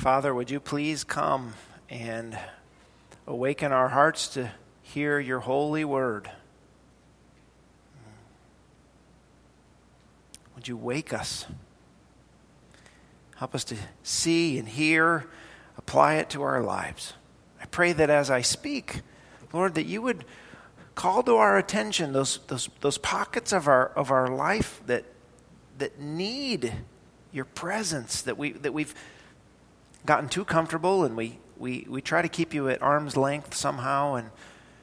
Father, would you please come and awaken our hearts to hear your holy word. Would you wake us? Help us to see and hear, apply it to our lives. I pray that as I speak, Lord, that you would call to our attention those pockets of our life that need your presence, that we've gotten too comfortable and we try to keep you at arm's length somehow, and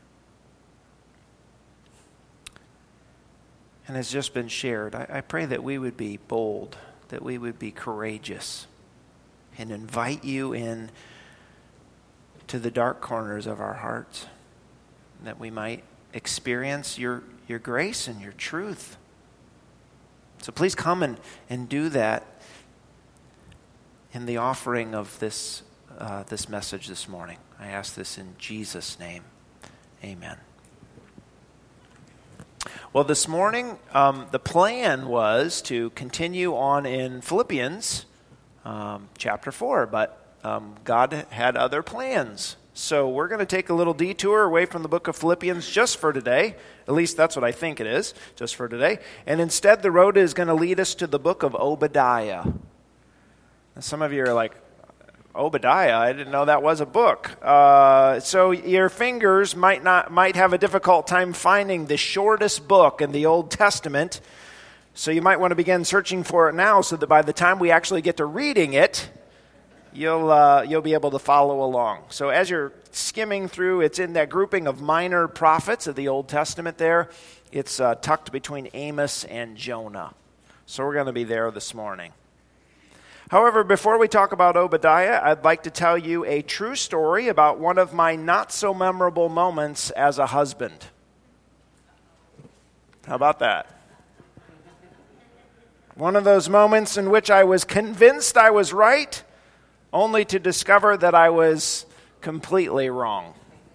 has just been shared. I pray that we would be bold, that we would be courageous, and invite you in to the dark corners of our hearts, that we might experience your grace and your truth. So please come and do that in the offering of this message this morning. I ask this in Jesus' name. Amen. Well, this morning, the plan was to continue on in Philippians chapter 4, but God had other plans. So we're going to take a little detour away from the book of Philippians just for today. At least that's what I think it is, just for today. And instead, the road is going to lead us to the book of Obadiah. And some of you are like, Obadiah, I didn't know that was a book. So your fingers might have a difficult time finding the shortest book in the Old Testament. So you might want to begin searching for it now, so that by the time we actually get to reading it, you'll be able to follow along. So as you're skimming through, it's in that grouping of minor prophets of the Old Testament there. It's tucked between Amos and Jonah. So we're going to be there this morning. However, before we talk about Obadiah, I'd like to tell you a true story about one of my not-so-memorable moments as a husband. How about that? One of those moments in which I was convinced I was right, only to discover that I was completely wrong.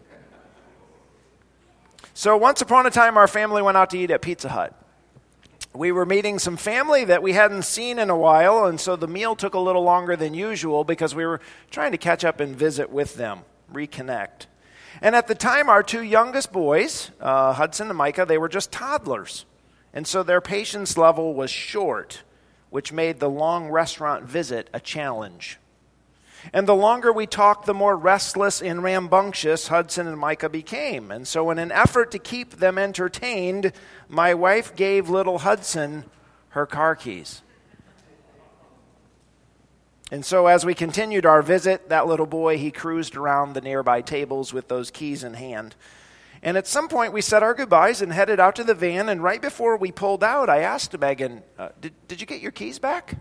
So once upon a time, our family went out to eat at Pizza Hut. We were meeting some family that we hadn't seen in a while, and so the meal took a little longer than usual because we were trying to catch up and visit with them, reconnect. And at the time, our two youngest boys, Hudson and Micah, they were just toddlers. And so their patience level was short, which made the long restaurant visit a challenge. And the longer we talked, the more restless and rambunctious Hudson and Micah became. And so in an effort to keep them entertained, my wife gave little Hudson her car keys. And so as we continued our visit, that little boy, he cruised around the nearby tables with those keys in hand. And at some point, we said our goodbyes and headed out to the van. And right before we pulled out, I asked Megan, did you get your keys back?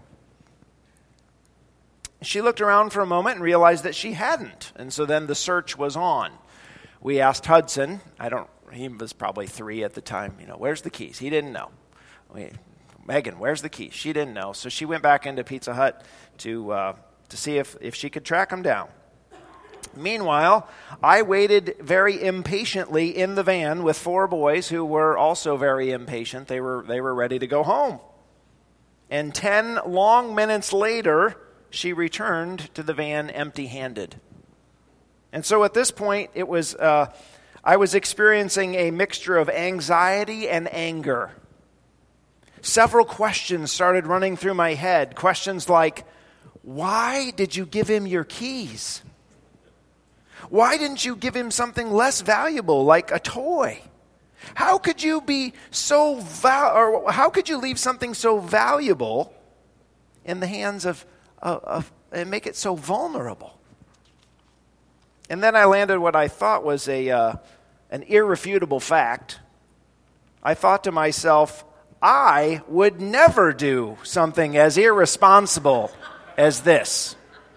She looked around for a moment and realized that she hadn't. And so then the search was on. We asked Hudson, he was probably 3 at the time, where's the keys? He didn't know. Megan, where's the keys? She didn't know. So she went back into Pizza Hut to see if she could track them down. Meanwhile, I waited very impatiently in the van with 4 boys who were also very impatient. They were ready to go home. And 10 long minutes later, she returned to the van empty-handed. And so at this point, I was experiencing a mixture of anxiety and anger. Several questions started running through my head. Questions like, why did you give him your keys? Why didn't you give him something less valuable, like a toy? How could you be how could you leave something so valuable in the hands of and make it so vulnerable? And then I landed what I thought was an irrefutable fact. I thought to myself, I would never do something as irresponsible as this.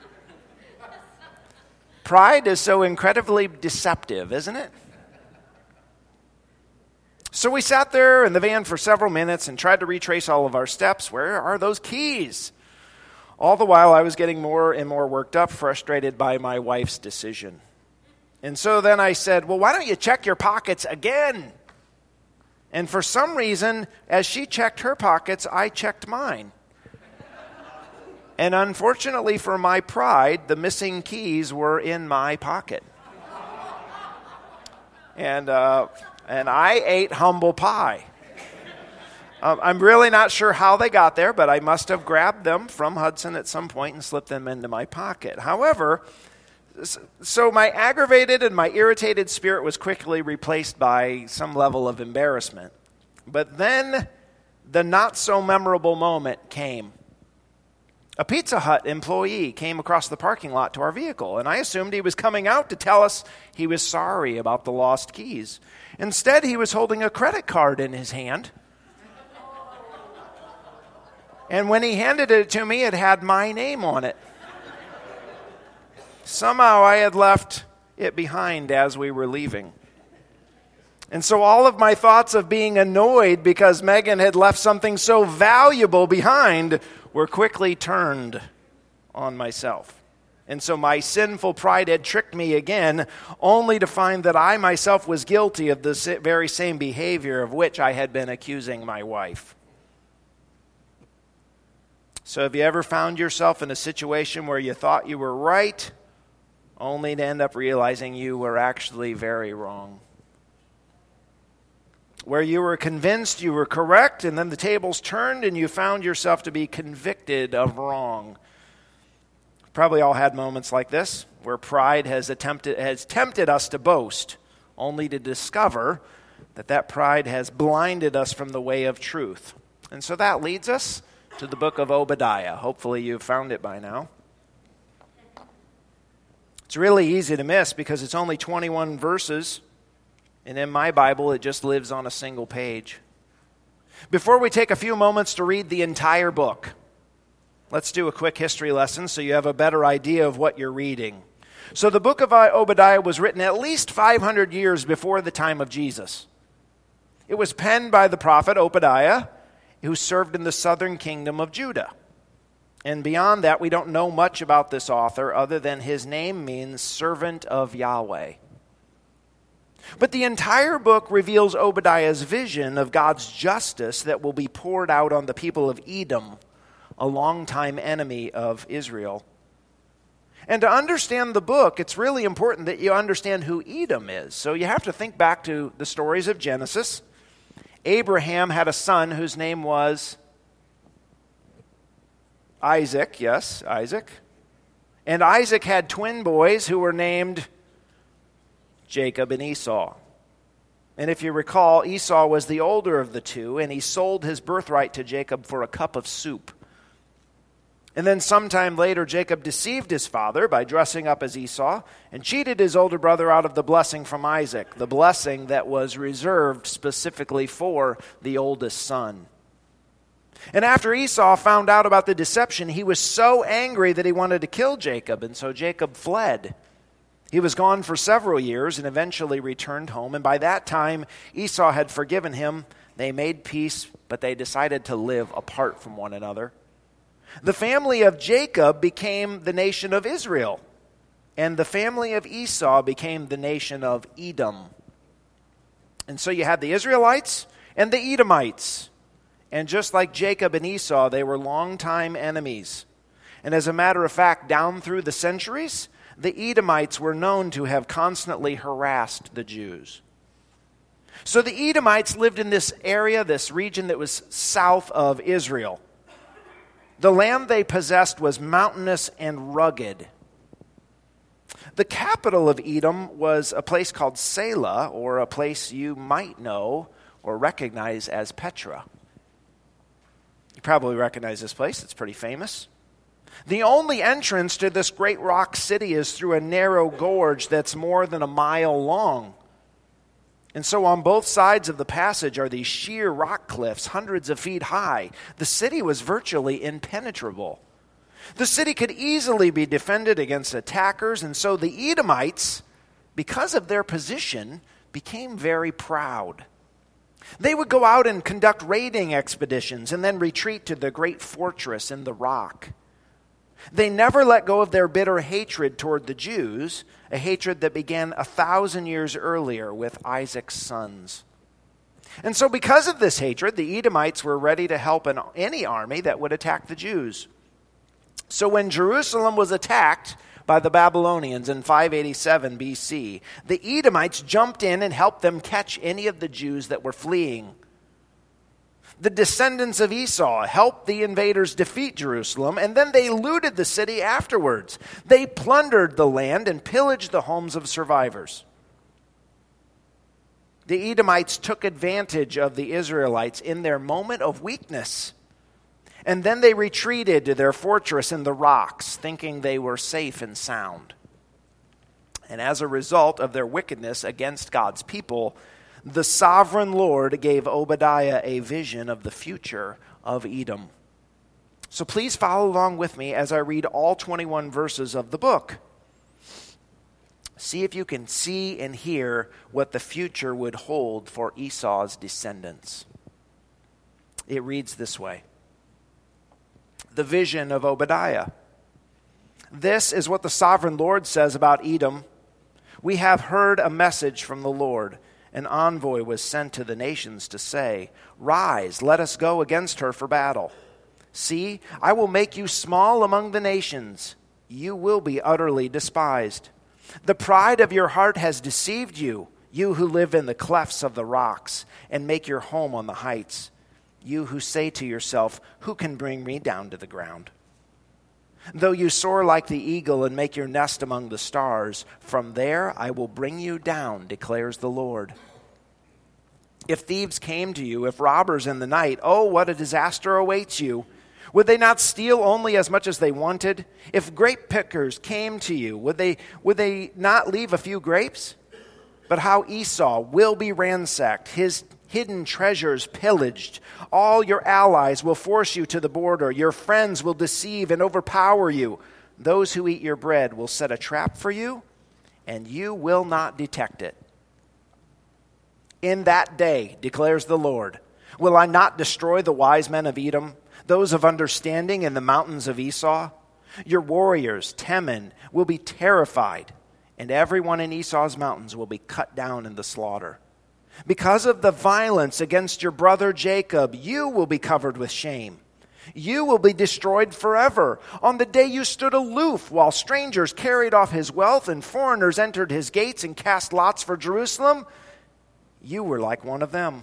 Pride is so incredibly deceptive, isn't it? So we sat there in the van for several minutes and tried to retrace all of our steps. Where are those keys? All the while, I was getting more and more worked up, frustrated by my wife's decision. And so then I said, well, why don't you check your pockets again? And for some reason, as she checked her pockets, I checked mine. And unfortunately for my pride, the missing keys were in my pocket. And I ate humble pie. I'm really not sure how they got there, but I must have grabbed them from Hudson at some point and slipped them into my pocket. However, so my aggravated and my irritated spirit was quickly replaced by some level of embarrassment. But then the not-so-memorable moment came. A Pizza Hut employee came across the parking lot to our vehicle, and I assumed he was coming out to tell us he was sorry about the lost keys. Instead, he was holding a credit card in his hand. And when he handed it to me, it had my name on it. Somehow I had left it behind as we were leaving. And so all of my thoughts of being annoyed because Megan had left something so valuable behind were quickly turned on myself. And so my sinful pride had tricked me again, only to find that I myself was guilty of the very same behavior of which I had been accusing my wife. So have you ever found yourself in a situation where you thought you were right, only to end up realizing you were actually very wrong? Where you were convinced you were correct, and then the tables turned and you found yourself to be convicted of wrong. Probably all had moments like this, where pride has tempted us to boast, only to discover that pride has blinded us from the way of truth. And so that leads us to the book of Obadiah. Hopefully you've found it by now. It's really easy to miss because it's only 21 verses. And in my Bible, it just lives on a single page. Before we take a few moments to read the entire book, let's do a quick history lesson so you have a better idea of what you're reading. So the book of Obadiah was written at least 500 years before the time of Jesus. It was penned by the prophet Obadiah, who served in the southern kingdom of Judah. And beyond that, we don't know much about this author other than his name means servant of Yahweh. But the entire book reveals Obadiah's vision of God's justice that will be poured out on the people of Edom, a longtime enemy of Israel. And to understand the book, it's really important that you understand who Edom is. So you have to think back to the stories of Genesis. Abraham had a son whose name was Isaac. Yes, Isaac. And Isaac had twin boys who were named Jacob and Esau. And if you recall, Esau was the older of the two, and he sold his birthright to Jacob for a cup of soup. And then sometime later, Jacob deceived his father by dressing up as Esau and cheated his older brother out of the blessing from Isaac, the blessing that was reserved specifically for the oldest son. And after Esau found out about the deception, he was so angry that he wanted to kill Jacob, and so Jacob fled. He was gone for several years and eventually returned home, and by that time, Esau had forgiven him. They made peace, but they decided to live apart from one another. The family of Jacob became the nation of Israel, and the family of Esau became the nation of Edom. And so you had the Israelites and the Edomites. And just like Jacob and Esau, they were longtime enemies. And as a matter of fact, down through the centuries, the Edomites were known to have constantly harassed the Jews. So the Edomites lived in this area, this region that was south of Israel. The land they possessed was mountainous and rugged. The capital of Edom was a place called Selah, or a place you might know or recognize as Petra. You probably recognize this place. It's pretty famous. The only entrance to this great rock city is through a narrow gorge that's more than a mile long. And so on both sides of the passage are these sheer rock cliffs, hundreds of feet high. The city was virtually impenetrable. The city could easily be defended against attackers, and so the Edomites, because of their position, became very proud. They would go out and conduct raiding expeditions and then retreat to the great fortress in the rock. They never let go of their bitter hatred toward the Jews, a hatred that began 1,000 years earlier with Isaac's sons. And so because of this hatred, the Edomites were ready to help any army that would attack the Jews. So when Jerusalem was attacked by the Babylonians in 587 BC, the Edomites jumped in and helped them catch any of the Jews that were fleeing. The descendants of Esau helped the invaders defeat Jerusalem, and then they looted the city afterwards. They plundered the land and pillaged the homes of survivors. The Edomites took advantage of the Israelites in their moment of weakness, and then they retreated to their fortress in the rocks, thinking they were safe and sound. And as a result of their wickedness against God's people, the sovereign Lord gave Obadiah a vision of the future of Edom. So please follow along with me as I read all 21 verses of the book. See if you can see and hear what the future would hold for Esau's descendants. It reads this way. The vision of Obadiah. This is what the sovereign Lord says about Edom. We have heard a message from the Lord. An envoy was sent to the nations to say, "Rise, let us go against her for battle. See, I will make you small among the nations. You will be utterly despised. The pride of your heart has deceived you, you who live in the clefts of the rocks and make your home on the heights. You who say to yourself, who can bring me down to the ground? Though you soar like the eagle and make your nest among the stars, from there I will bring you down, declares the Lord. If thieves came to you, if robbers in the night, oh, what a disaster awaits you. Would they not steal only as much as they wanted? If grape pickers came to you, would they not leave a few grapes? But how Esau will be ransacked, his hidden treasures pillaged. All your allies will force you to the border. Your friends will deceive and overpower you. Those who eat your bread will set a trap for you, and you will not detect it. In that day, declares the Lord, will I not destroy the wise men of Edom, those of understanding in the mountains of Esau? Your warriors, Teman, will be terrified, and everyone in Esau's mountains will be cut down in the slaughter. Because of the violence against your brother Jacob, you will be covered with shame. You will be destroyed forever. On the day you stood aloof while strangers carried off his wealth and foreigners entered his gates and cast lots for Jerusalem, you were like one of them.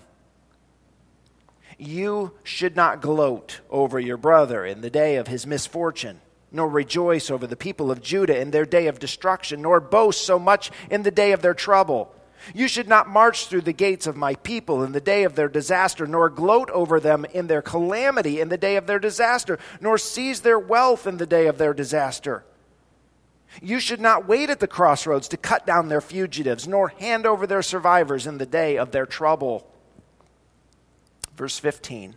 You should not gloat over your brother in the day of his misfortune, nor rejoice over the people of Judah in their day of destruction, nor boast so much in the day of their trouble. You should not march through the gates of my people in the day of their disaster, nor gloat over them in their calamity in the day of their disaster, nor seize their wealth in the day of their disaster. You should not wait at the crossroads to cut down their fugitives, nor hand over their survivors in the day of their trouble. Verse 15.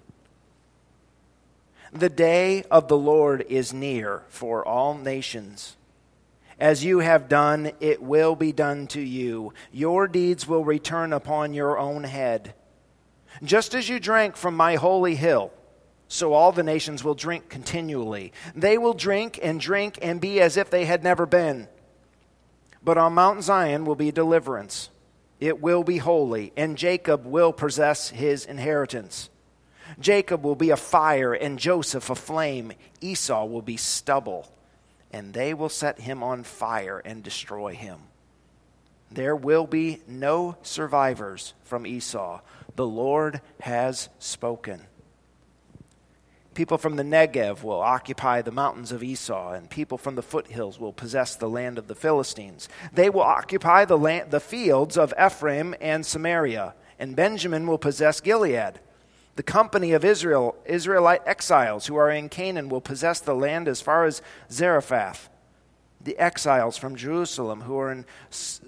The day of the Lord is near for all nations. As you have done, it will be done to you. Your deeds will return upon your own head. Just as you drank from my holy hill, so all the nations will drink continually. They will drink and be as if they had never been. But on Mount Zion will be deliverance. It will be holy, and Jacob will possess his inheritance. Jacob will be a fire, and Joseph a flame. Esau will be stubble, and they will set him on fire and destroy him. There will be no survivors from Esau. The Lord has spoken. People from the Negev will occupy the mountains of Esau, and people from the foothills will possess the land of the Philistines. They will occupy the fields of Ephraim and Samaria, and Benjamin will possess Gilead. The company of Israelite exiles who are in Canaan will possess the land as far as Zarephath. The exiles from Jerusalem who are in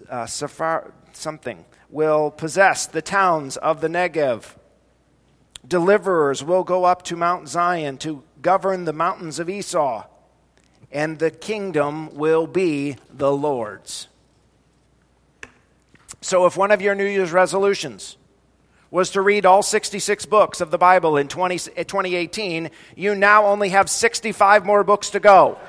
will possess the towns of the Negev. Deliverers will go up to Mount Zion to govern the mountains of Esau, and the kingdom will be the Lord's. So if one of your New Year's resolutions was to read all 66 books of the Bible in 2018, you now only have 65 more books to go.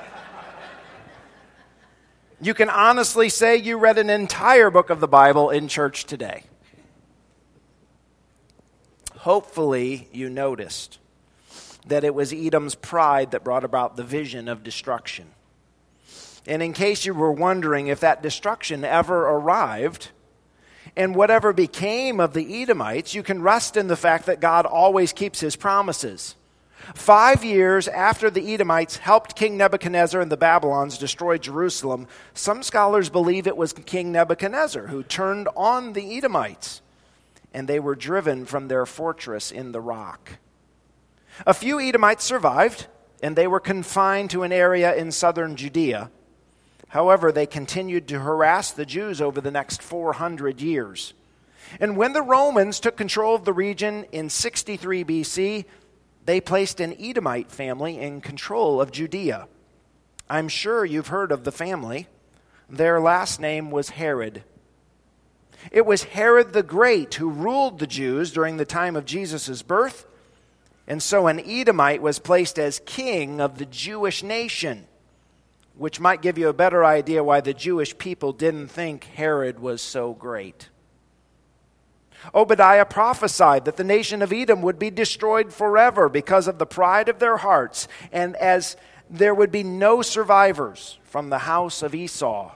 You can honestly say you read an entire book of the Bible in church today. Hopefully you noticed that it was Edom's pride that brought about the vision of destruction. And in case you were wondering if that destruction ever arrived, and whatever became of the Edomites, you can rest in the fact that God always keeps his promises. 5 years after the Edomites helped King Nebuchadnezzar and the Babylons destroy Jerusalem, some scholars believe it was King Nebuchadnezzar who turned on the Edomites, and they were driven from their fortress in the rock. A few Edomites survived, and they were confined to an area in southern Judea. However, they continued to harass the Jews over the next 400 years. And when the Romans took control of the region in 63 BC, they placed an Edomite family in control of Judea. I'm sure you've heard of the family. Their last name was Herod. It was Herod the Great who ruled the Jews during the time of Jesus' birth, and so an Edomite was placed as king of the Jewish nation, which might give you a better idea why the Jewish people didn't think Herod was so great. Obadiah prophesied that the nation of Edom would be destroyed forever because of the pride of their hearts, and as there would be no survivors from the house of Esau.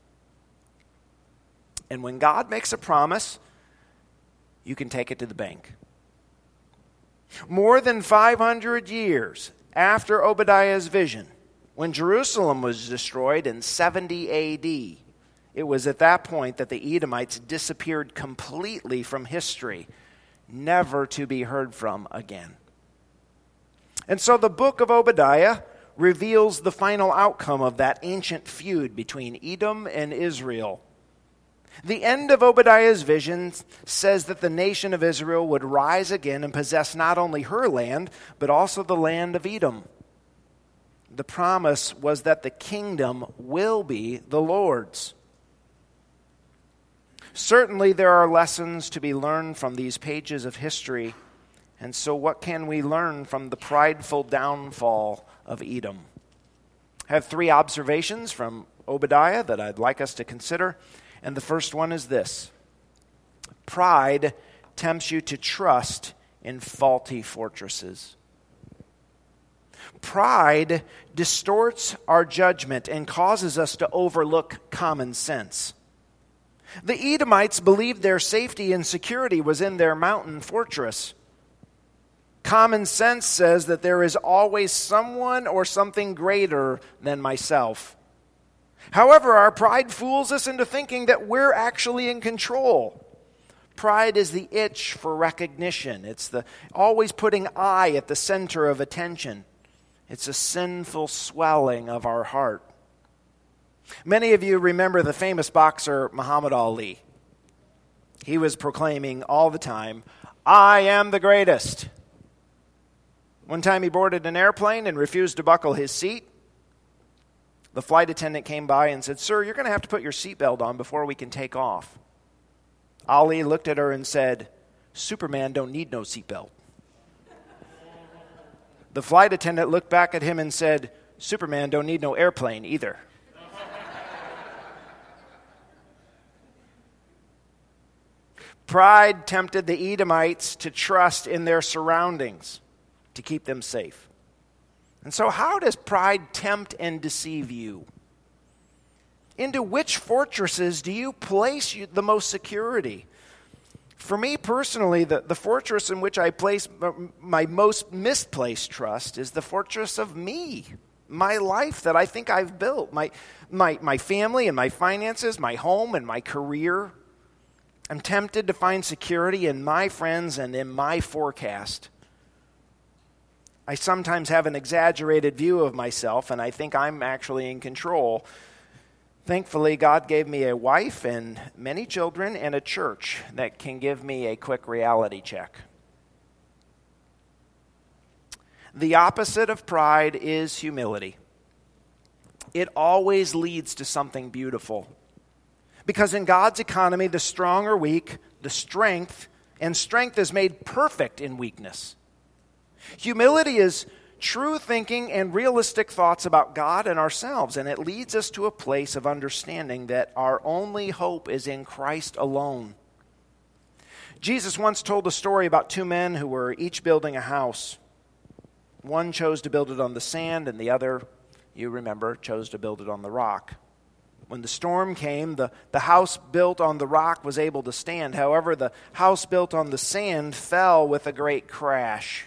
And when God makes a promise, you can take it to the bank. More than 500 years after Obadiah's vision, when Jerusalem was destroyed in 70 A.D., it was at that point that the Edomites disappeared completely from history, never to be heard from again. And so the book of Obadiah reveals the final outcome of that ancient feud between Edom and Israel. The end of Obadiah's vision says that the nation of Israel would rise again and possess not only her land, but also the land of Edom. The promise was that the kingdom will be the Lord's. Certainly there are lessons to be learned from these pages of history, and so what can we learn from the prideful downfall of Edom? I have 3 observations from Obadiah that I'd like us to consider, and the first one is this. Pride tempts you to trust in faulty fortresses. Pride distorts our judgment and causes us to overlook common sense. The Edomites believed their safety and security was in their mountain fortress. Common sense says that there is always someone or something greater than myself. However, our pride fools us into thinking that we're actually in control. Pride is the itch for recognition. It's the always putting I at the center of attention. It's a sinful swelling of our heart. Many of you remember the famous boxer Muhammad Ali. He was proclaiming all the time, "I am the greatest." One time he boarded an airplane and refused to buckle his seat. The flight attendant came by and said, "Sir, you're going to have to put your seatbelt on before we can take off." Ali looked at her and said, "Superman don't need no seatbelt." The flight attendant looked back at him and said, "Superman don't need no airplane either." Pride tempted the Edomites to trust in their surroundings to keep them safe. And so how does pride tempt and deceive you? Into which fortresses do you place the most security? For me personally, the fortress in which I place my most misplaced trust is the fortress of me, my life that I think I've built, my family and my finances, my home and my career. I'm tempted to find security in my friends and in my forecast. I sometimes have an exaggerated view of myself, and I think I'm actually in control. Thankfully, God gave me a wife and many children and a church that can give me a quick reality check. The opposite of pride is humility. It always leads to something beautiful. Because in God's economy, the strong are weak, strength is made perfect in weakness. Humility is true thinking and realistic thoughts about God and ourselves, and it leads us to a place of understanding that our only hope is in Christ alone. Jesus once told a story about 2 men who were each building a house. One chose to build it on the sand, and the other, you remember, chose to build it on the rock. When the storm came, the house built on the rock was able to stand. However, the house built on the sand fell with a great crash.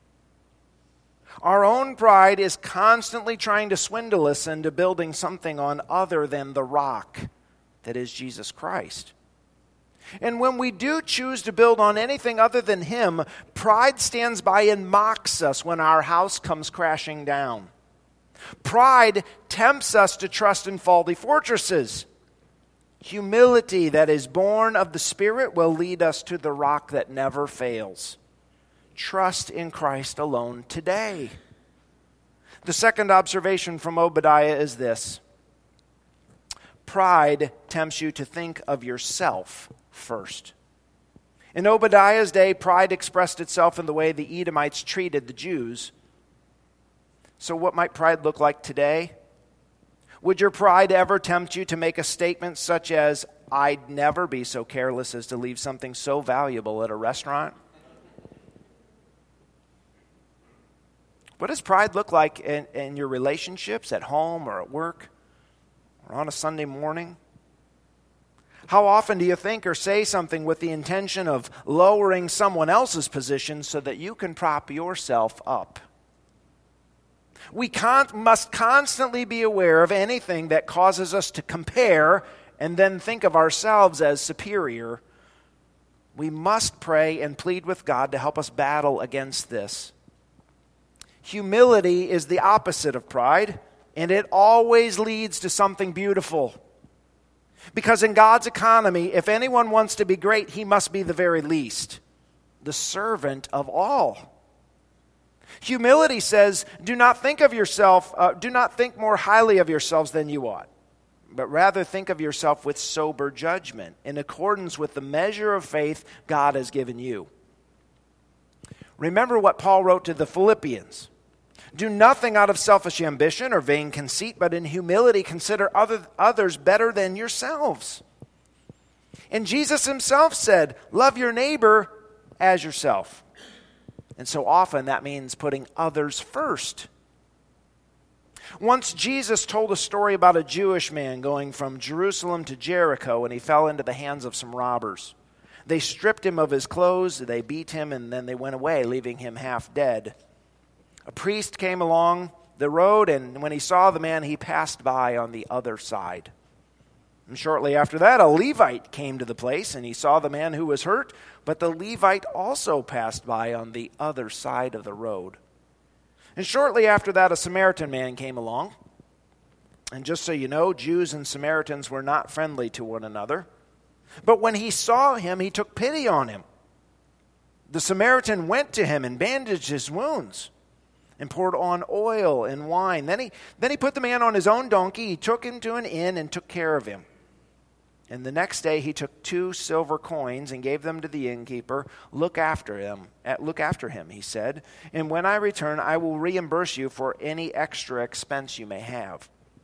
Our own pride is constantly trying to swindle us into building something on other than the rock that is Jesus Christ. And when we do choose to build on anything other than Him, pride stands by and mocks us when our house comes crashing down. Pride tempts us to trust in faulty fortresses. Humility that is born of the Spirit will lead us to the rock that never fails. Trust in Christ alone today. The second observation from Obadiah is this. Pride tempts you to think of yourself first. In Obadiah's day, pride expressed itself in the way the Edomites treated the Jews. So what might pride look like today? Would your pride ever tempt you to make a statement such as, I'd never be so careless as to leave something so valuable at a restaurant? What does pride look like in your relationships, at home or at work, or on a Sunday morning? How often do you think or say something with the intention of lowering someone else's position so that you can prop yourself up? We must constantly be aware of anything that causes us to compare and then think of ourselves as superior. We must pray and plead with God to help us battle against this. Humility is the opposite of pride, and it always leads to something beautiful. Because in God's economy, if anyone wants to be great, he must be the very least, the servant of all. Humility says, do not think more highly of yourselves than you ought, but rather think of yourself with sober judgment, in accordance with the measure of faith God has given you. Remember what Paul wrote to the Philippians. Do nothing out of selfish ambition or vain conceit, but in humility consider others better than yourselves. And Jesus himself said, love your neighbor as yourself. And so often that means putting others first. Once Jesus told a story about a Jewish man going from Jerusalem to Jericho, and he fell into the hands of some robbers. They stripped him of his clothes, they beat him, and then they went away, leaving him half dead. A priest came along the road, and when he saw the man, he passed by on the other side. And shortly after that, a Levite came to the place, and he saw the man who was hurt, but the Levite also passed by on the other side of the road. And shortly after that, a Samaritan man came along. And just so you know, Jews and Samaritans were not friendly to one another. But when he saw him, he took pity on him. The Samaritan went to him and bandaged his wounds and poured on oil and wine. Then he put the man on his own donkey. He took him to an inn and took care of him. And the next day he took 2 silver coins and gave them to the innkeeper. Look after him, he said. And when I return, I will reimburse you for any extra expense you may have.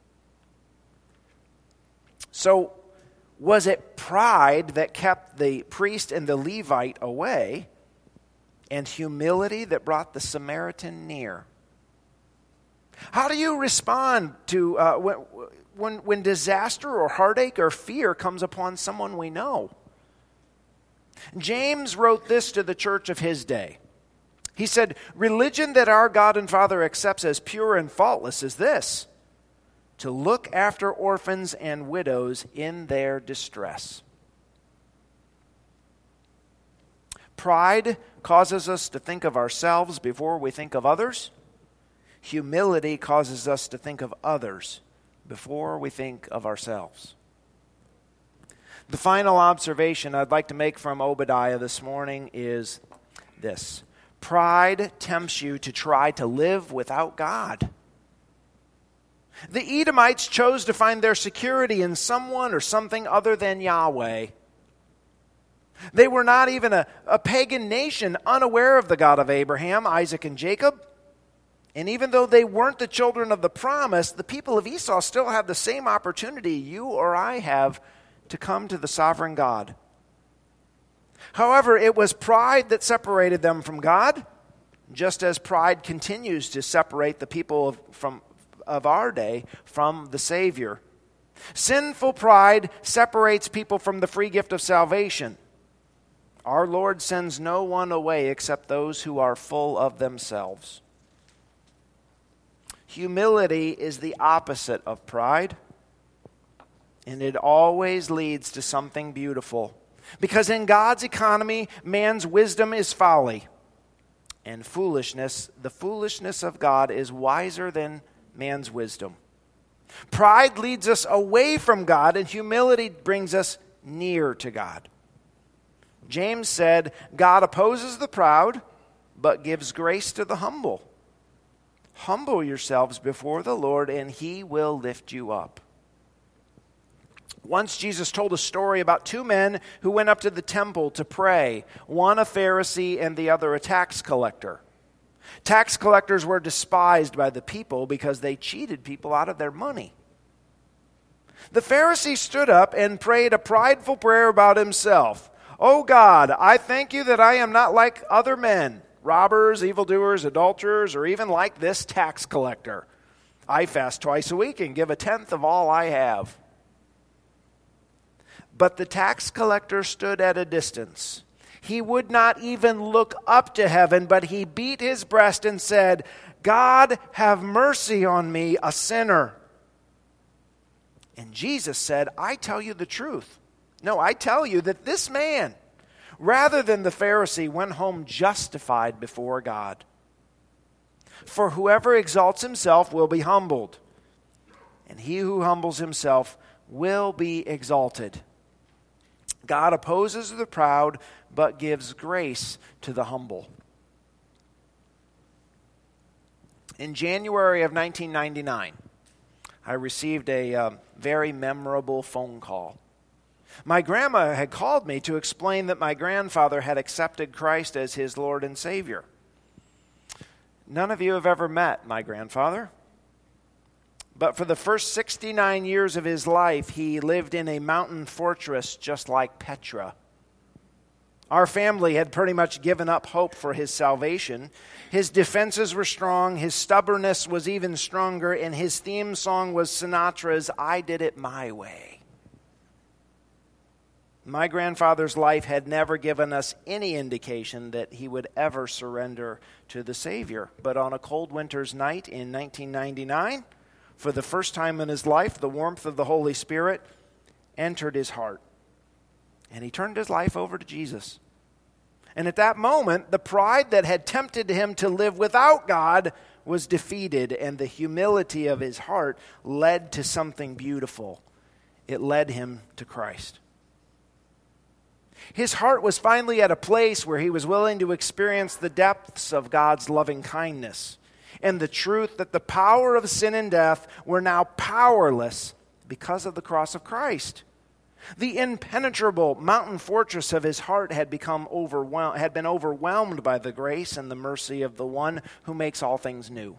So, was it pride that kept the priest and the Levite away, and humility that brought the Samaritan near? How do you respond to when disaster or heartache or fear comes upon someone we know? James wrote this to the church of his day. He said, religion that our God and Father accepts as pure and faultless is this: to look after orphans and widows in their distress. Pride causes us to think of ourselves before we think of others. Humility causes us to think of others before we think of ourselves. The final observation I'd like to make from Obadiah this morning is this: pride tempts you to try to live without God. The Edomites chose to find their security in someone or something other than Yahweh. They were not even a pagan nation, unaware of the God of Abraham, Isaac, and Jacob. And even though they weren't the children of the promise, the people of Esau still have the same opportunity you or I have to come to the sovereign God. However, it was pride that separated them from God. just as pride continues to separate the people of our day from the Savior. Sinful pride separates people from the free gift of salvation. Our Lord sends no one away except those who are full of themselves. Humility is the opposite of pride, and it always leads to something beautiful. Because in God's economy, man's wisdom is folly, and the foolishness of God is wiser than man's wisdom. Pride leads us away from God, and humility brings us near to God. James said, God opposes the proud, but gives grace to the humble. Humble yourselves before the Lord, and he will lift you up. Once Jesus told a story about two men who went up to the temple to pray, one a Pharisee and the other a tax collector. Tax collectors were despised by the people because they cheated people out of their money. The Pharisee stood up and prayed a prideful prayer about himself. "Oh God, I thank you that I am not like other men, robbers, evildoers, adulterers, or even like this tax collector. I fast twice a week and give a tenth of all I have." But the tax collector stood at a distance. He would not even look up to heaven, but he beat his breast and said, "God, have mercy on me, a sinner." And Jesus said, "I tell you the truth. No, I tell you that this man, rather than the Pharisee, went home justified before God. For whoever exalts himself will be humbled, and he who humbles himself will be exalted. God opposes the proud, but gives grace to the humble." In January of 1999, I received a very memorable phone call. My grandma had called me to explain that my grandfather had accepted Christ as his Lord and Savior. None of you have ever met my grandfather, but for the first 69 years of his life, he lived in a mountain fortress just like Petra. Our family had pretty much given up hope for his salvation. His defenses were strong, his stubbornness was even stronger, and his theme song was Sinatra's "I Did It My Way." My grandfather's life had never given us any indication that he would ever surrender to the Savior. But on a cold winter's night in 1999, for the first time in his life, the warmth of the Holy Spirit entered his heart, and he turned his life over to Jesus. And at that moment, the pride that had tempted him to live without God was defeated, and the humility of his heart led to something beautiful. It led him to Christ. His heart was finally at a place where he was willing to experience the depths of God's loving kindness and the truth that the power of sin and death were now powerless because of the cross of Christ. The impenetrable mountain fortress of his heart had been overwhelmed by the grace and the mercy of the one who makes all things new.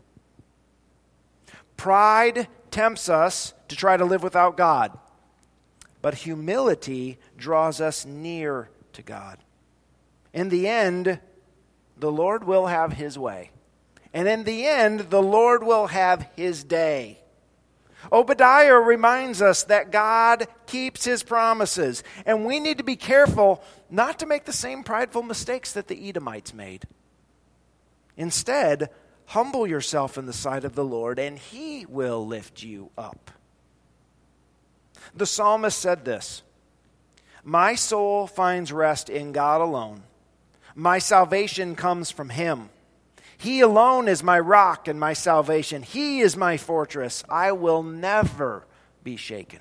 Pride tempts us to try to live without God, but humility draws us near to God. In the end, the Lord will have his way. And in the end, the Lord will have his day. Obadiah reminds us that God keeps his promises, and we need to be careful not to make the same prideful mistakes that the Edomites made. Instead, humble yourself in the sight of the Lord, and he will lift you up. The psalmist said this, "My soul finds rest in God alone. My salvation comes from him. He alone is my rock and my salvation. He is my fortress. I will never be shaken."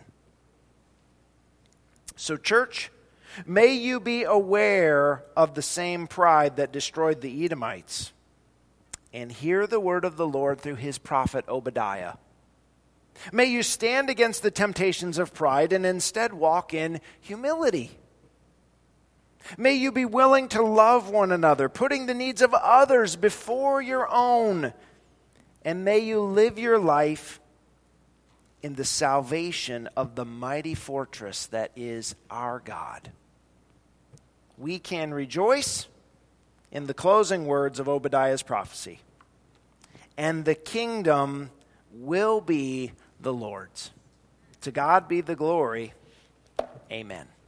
So, church, may you be aware of the same pride that destroyed the Edomites, and hear the word of the Lord through his prophet Obadiah. May you stand against the temptations of pride and instead walk in humility. May you be willing to love one another, putting the needs of others before your own. And may you live your life in the salvation of the mighty fortress that is our God. We can rejoice in the closing words of Obadiah's prophecy. And the kingdom will be the Lord's. To God be the glory. Amen.